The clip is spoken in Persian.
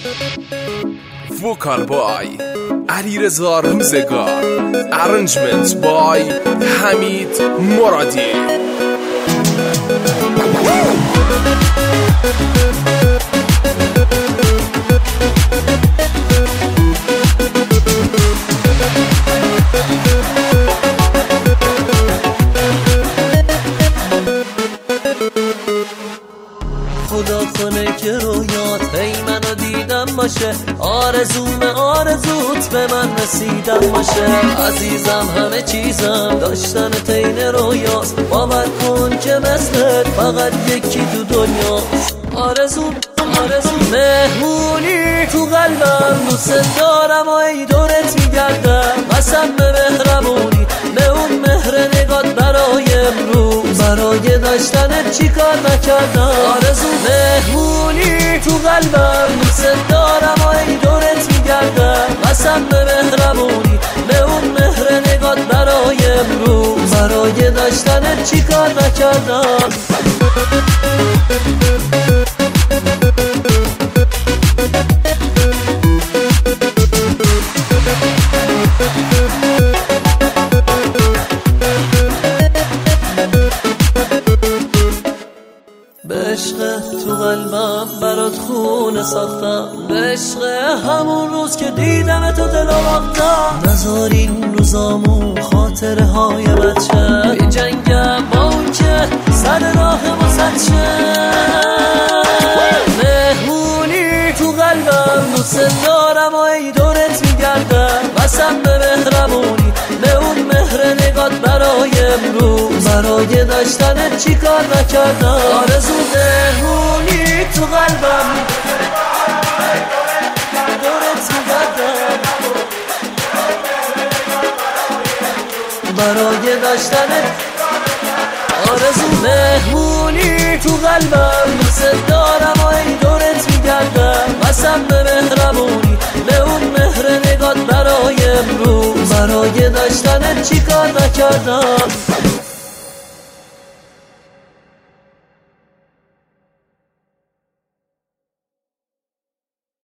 وکال بای علیرضا روزگار، ارنجمنت بای حمید مرادی. خدا کنه که رویات هی منو دیدم باشه، آرزوت به من رسیدم باشه. عزیزم همه چیزم داشتن تین رویاست، باور کن که مثلت فقط یکی تو دنیاست. آرزو مهمونی تو قلبم، دوست دارم و ای دورت میگردم. قسم به مهربونی به اون مهر نگات برای امروز، برای داشتنت چی کار نکردم. آرزو مهمونی تو قلبم، دوست دارم و ای دورت میگردم. قسم به مهربونی به اون مهر نگات برای امروز، برای داشتنت چی کار نکردم. به عشق تو قلبم برات خونه ساختم، به عشق همون روز که دیدم تو دل آوردم. نذار این روزامو خاطره های بچه، بی جنگم با اون که سر راه واسط شه. مهمونی تو قلبم، دوست دارم و ای دورت میگردم. قسم به مهربونی به اون مهر نگات برای امروز، برای داشتنت چی کار نکردم. آرزو مهمونی تو قلبم، دورت میگردم. برای داشتنت آرزو مهمونی تو قلبم، دوست دارم و ای دورت میگردم. قسم به مهربونی به اون مهر نگات برای امروز، برای داشتنت چی کار نکردم.